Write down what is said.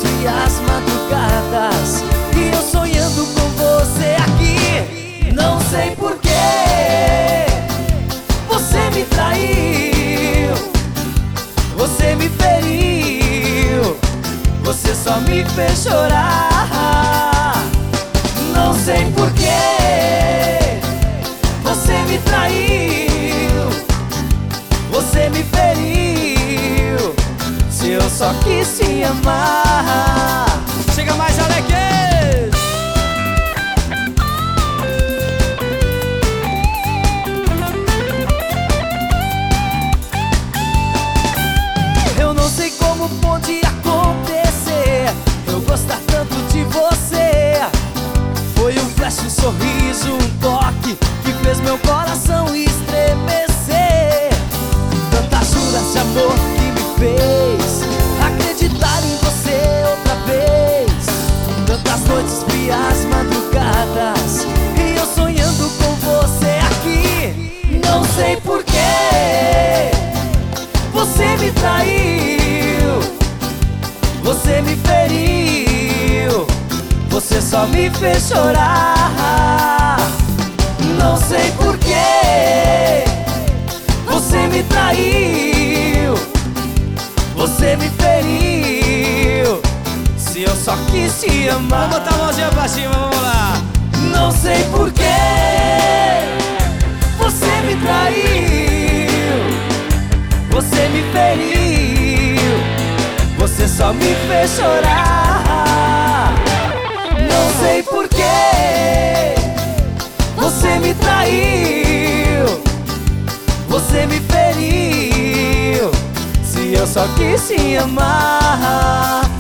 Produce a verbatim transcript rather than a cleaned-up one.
e as madrugadas, e eu sonhando com você aqui. Não sei porquê você me traiu, você me feriu, você só me fez chorar. Não sei porquê você me traiu, você me feriu, se eu só quis te amar. Chega mais, Alex! Eu não sei como pode acontecer eu gostar tanto de você. Foi um flash, um sorriso, um toque que fez meu coração estremecer. Tantas juras de amor que me fez acreditar em você outra vez. Tantas noites frias, madrugadas, e eu sonhando com você aqui. Não sei porquê você me traiu, você me feriu, você só me fez chorar. Não sei porquê você me traiu, você me feriu, se eu só quis te amar. Vamos botar a mãozinha pra cima, vamos lá. Não sei porquê você me traiu, você me feriu, você só me fez chorar. Não sei porquê você me traiu, você me feriu, se eu só quis te amar.